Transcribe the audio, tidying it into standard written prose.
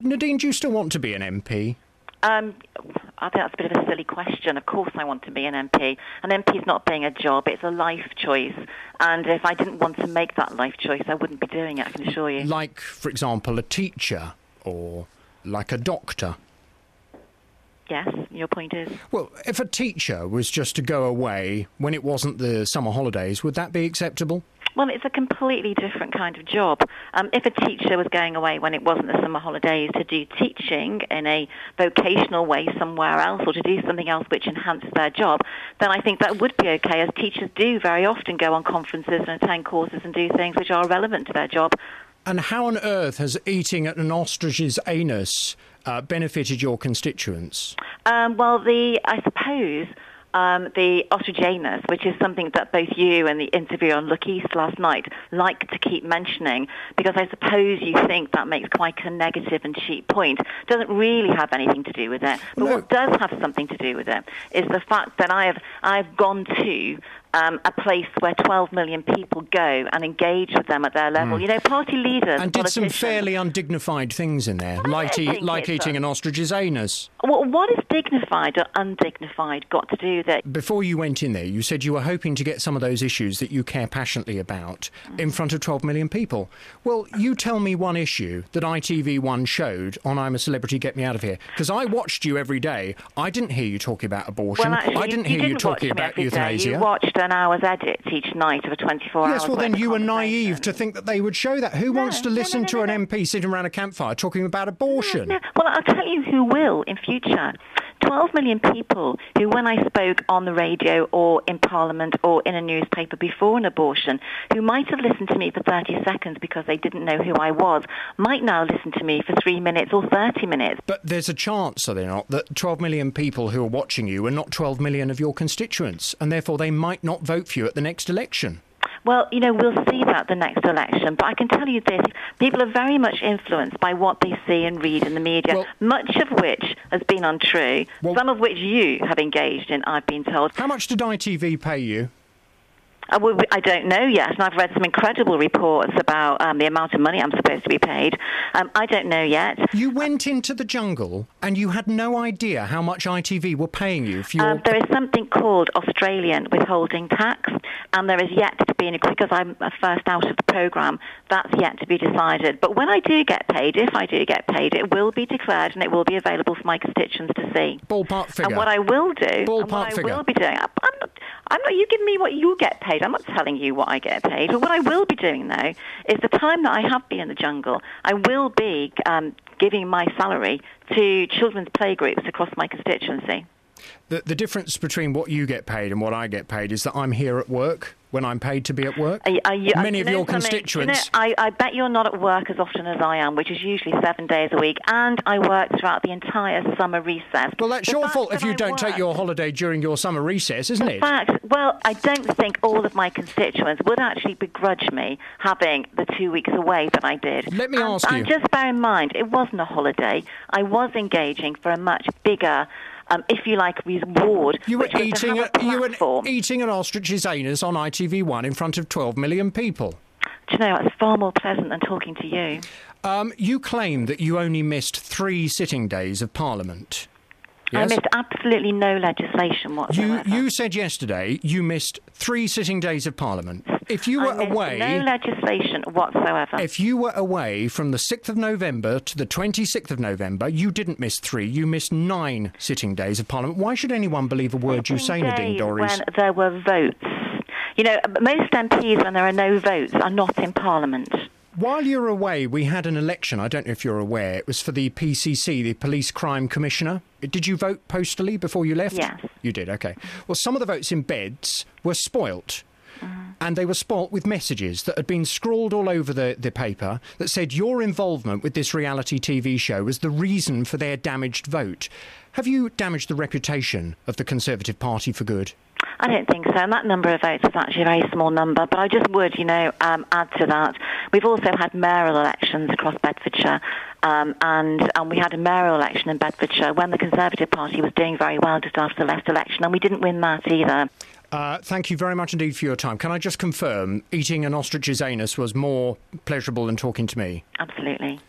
Nadine, do you still want to be an MP? I think that's a bit of a silly question. Of course I want to be an MP. An MP is not being a job, it's a life choice. And if I didn't want to make that life choice, I wouldn't be doing it, I can assure you. Like, for example, a teacher or like a doctor? Yes, your point is? Well, if a teacher was just to go away when it wasn't the summer holidays, would that be acceptable? Well, it's a completely different kind of job. If a teacher was going away when it wasn't the summer holidays to do teaching in a vocational way somewhere else or to do something else which enhances their job, then I think that would be okay, as teachers do very often go on conferences and attend courses and do things which are relevant to their job. And how on earth has eating an ostrich's anus benefited your constituents? I suppose the ostrich anus, which is something that both you and the interviewer on Look East last night like to keep mentioning, because I suppose you think that makes quite a negative and cheap point, doesn't really have anything to do with it. But what does have something to do with it is the fact that I've gone to a place where 12 million people go and engage with them at their level. You know, party leaders and did some fairly undignified things in there, like eating an ostrich's anus. Well, what is dignified or undignified got to do with it? Before you went in there, you said you were hoping to get some of those issues that you care passionately about in front of 12 million people. Well, you tell me one issue that ITV1 showed on I'm a Celebrity, Get Me Out of Here. Because I watched you every day. I didn't hear you talking about abortion. Well, actually, I didn't hear you talking about euthanasia. You watched an hour's edit each night of a 24 hours. Yes, well then you were naive to think that they would show that. Who wants to listen to an MP sitting around a campfire talking about abortion? No. Well, I'll tell you who will in future. 12 million people who, when I spoke on the radio or in Parliament or in a newspaper before an abortion, who might have listened to me for 30 seconds because they didn't know who I was, might now listen to me for 3 minutes or 30 minutes. But there's a chance, are there not, that 12 million people who are watching you are not 12 million of your constituents, and therefore they might not vote for you at the next election. Well, you know, we'll see that the next election, but I can tell you this, people are very much influenced by what they see and read in the media, much of which has been untrue, some of which you have engaged in, I've been told. How much did ITV pay you? I don't know yet, and I've read some incredible reports about the amount of money I'm supposed to be paid. I don't know yet. You went into the jungle and you had no idea how much ITV were paying you for your... There is something called Australian withholding tax, and there is yet to be, because I'm first out of the programme, that's yet to be decided. But when I do get paid, if I do get paid, it will be declared and it will be available for my constituents to see. Ballpark figure. And what I will do, Ballpark figure. I will be doing, I'm not, you give me what you get paid. I'm not telling you what I get paid. But what I will be doing, though, is the time that I have been in the jungle, I will be giving my salary to children's playgroups across my constituency. The difference between what you get paid and what I get paid is that I'm here at work when I'm paid to be at work. Many of your constituents... I bet you're not at work as often as I am, which is usually 7 days a week, and I work throughout the entire summer recess. Well, that's your fault if you don't take your holiday during your summer recess, isn't it? In fact, well, I don't think all of my constituents would actually begrudge me having the 2 weeks away that I did. Let me ask you... And just bear in mind, it wasn't a holiday. I was engaging for a much bigger... if you like, reward. You were eating an ostrich's anus on ITV1 in front of 12 million people. Do you know, it's far more pleasant than talking to you. You claim that you only missed 3 sitting days of Parliament. Yes? I missed absolutely no legislation whatsoever. You said yesterday you missed 3 sitting days of Parliament. If you were away... no legislation whatsoever. If you were away from the 6th of November to the 26th of November, you didn't miss 3, you missed 9 sitting days of Parliament. Why should anyone believe a word you say, Nadine Dorries? When there were votes. You know, most MPs, when there are no votes, are not in Parliament. While you were away, we had an election. I don't know if you're aware. It was for the PCC, the Police Crime Commissioner. Did you vote postally before you left? Yes. You did, OK. Well, some of the votes in beds were spoilt. And they were spoilt with messages that had been scrawled all over the paper that said your involvement with this reality TV show was the reason for their damaged vote. Have you damaged the reputation of the Conservative Party for good? I don't think so, and that number of votes is actually a very small number, but I just would, add to that. We've also had mayoral elections across Bedfordshire, and we had a mayoral election in Bedfordshire when the Conservative Party was doing very well just after the last election, and we didn't win that either. Thank you very much indeed for your time. Can I just confirm eating an ostrich's anus was more pleasurable than talking to me? Absolutely.